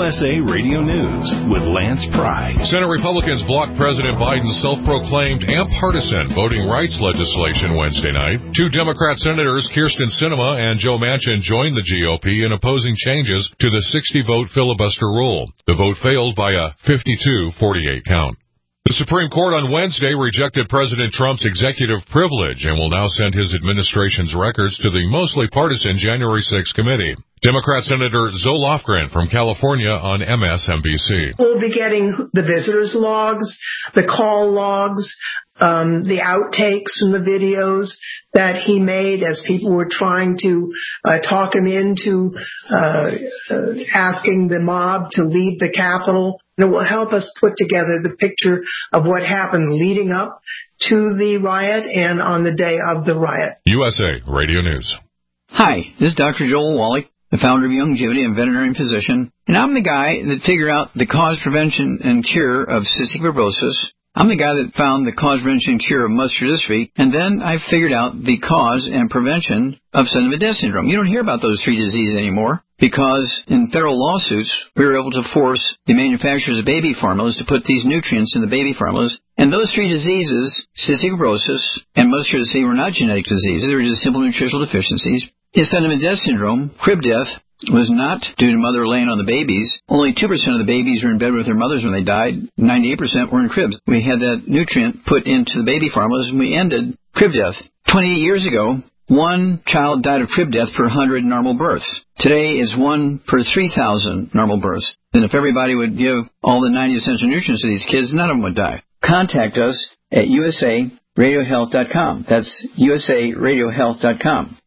USA Radio News with Lance Pry. Senate Republicans blocked President Biden's self-proclaimed partisan voting rights legislation Wednesday night. Two Democrat senators, Kyrsten Sinema and Joe Manchin, joined the GOP in opposing changes to the 60-vote filibuster rule. The vote failed by a 52-48 count. The Supreme Court on Wednesday rejected President Trump's executive privilege and will now send his administration's records to the mostly partisan January 6 committee. Democrat Senator Zoe Lofgren from California on MSNBC. We'll be getting the visitors' logs, the call logs, the outtakes from the videos that he made as people were trying to talk him into asking the mob to leave the Capitol. And it will help us put together the picture of what happened leading up to the riot and on the day of the riot. USA Radio News. Hi, this is Dr. Joel Wallach, the founder of Youngevity and veterinary physician, and I'm the guy that figured out the cause, prevention, and cure of cystic fibrosis. I'm the guy that found the cause, prevention, and cure of muscular dystrophy, and then I figured out the cause and prevention of Sennenfeld syndrome. You don't hear about those three diseases anymore because in federal lawsuits, we were able to force the manufacturers of baby formulas to put these nutrients in the baby formulas. And those three diseases, cystic fibrosis and muscular dystrophy, were not genetic diseases. They were just simple nutritional deficiencies. Sennenfeld syndrome, crib death, was not due to mother laying on the babies. Only 2% of the babies were in bed with their mothers when they died. 98% were in cribs. We had that nutrient put into the baby formulas, and we ended crib death. 28 years ago, one child died of crib death per 100 normal births. Today is 1 per 3,000 normal births. Then if everybody would give all the 90 essential nutrients to these kids, none of them would die. Contact us at usaradiohealth.com. That's usaradiohealth.com.